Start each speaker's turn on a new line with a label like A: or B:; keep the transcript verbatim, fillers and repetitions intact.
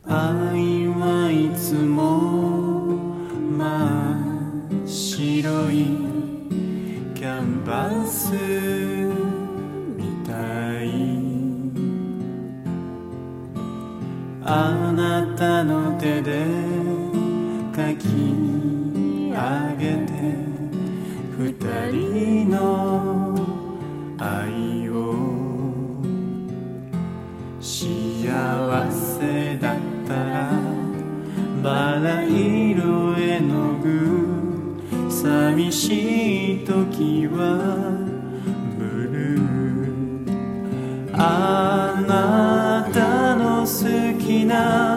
A: 愛はいつも真っ白いキャンバスみたい。あなたの手で書き上げて二人の愛を、幸せだったらバラ色絵の具、寂しい時はブルー。あなたの好きな